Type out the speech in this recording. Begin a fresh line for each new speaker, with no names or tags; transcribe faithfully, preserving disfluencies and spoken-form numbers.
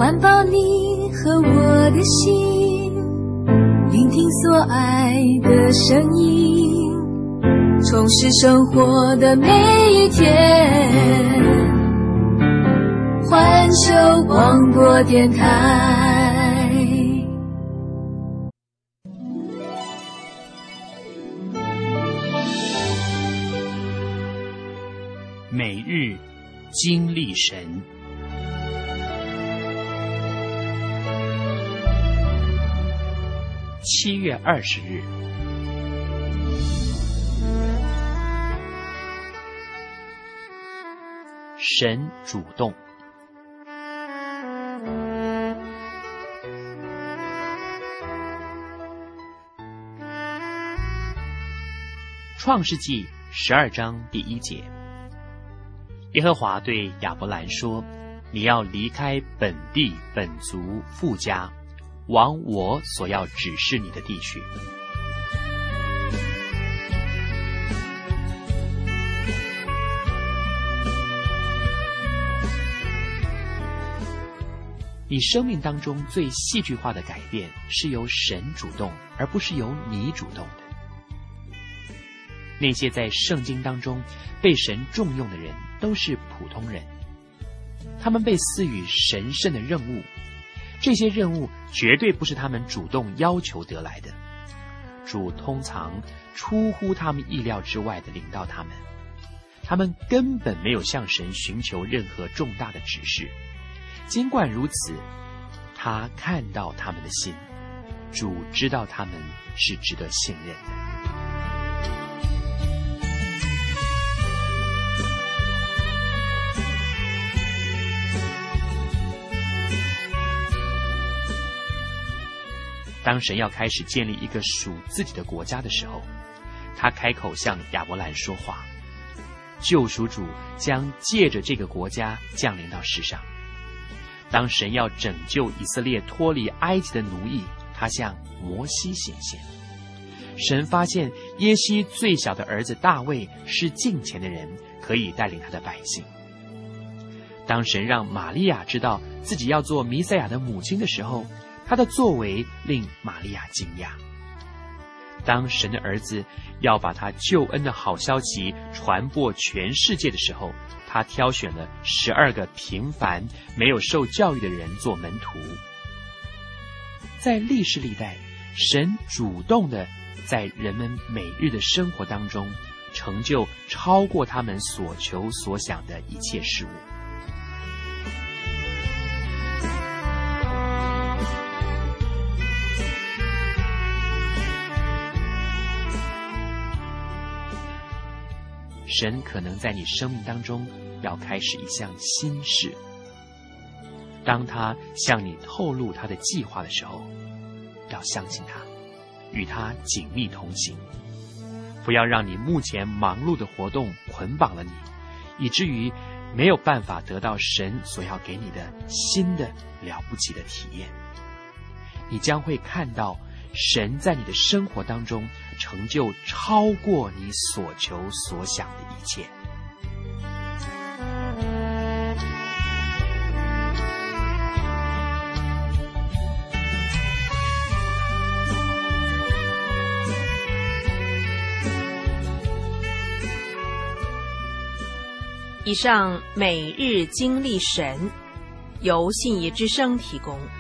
环抱你和我的心，聆听所爱的声音，充实生活的每一天。环球广播电台。
每日经历神。七月二十日，神主动。创世纪十二章第一节，耶和华对亚伯兰说：“你要离开本地本族父家，往我所要指示你的地去。”你生命当中最戏剧化的改变是由神主动，而不是由你主动的。那些在圣经当中被神重用的人都是普通人，他们被赐予神圣的任务，这些任务绝对不是他们主动要求得来的，主通常出乎他们意料之外的领导他们，他们根本没有向神寻求任何重大的指示。尽管如此，他看到他们的心，主知道他们是值得信任的。当神要开始建立一个属自己的国家的时候，他开口向亚伯兰说话，救赎主将借着这个国家降临到世上。当神要拯救以色列脱离埃及的奴役，他向摩西显现。神发现耶西最小的儿子大卫是敬虔的人，可以带领他的百姓。当神让玛利亚知道自己要做弥赛亚的母亲的时候，他的作为令玛利亚惊讶。当神的儿子要把他救恩的好消息传播全世界的时候，他挑选了十二个平凡没有受教育的人做门徒。在历世历代，神主动的在人们每日的生活当中成就超过他们所求所想的一切事物。神可能在你生命当中要开始一项新事，当他向你透露他的计划的时候，要相信他，与他紧密同行，不要让你目前忙碌的活动捆绑了你，以至于没有办法得到神所要给你的新的了不起的体验。你将会看到神在你的生活当中成就超过你所求所想的一切。
以上每日经历神由信义之声提供。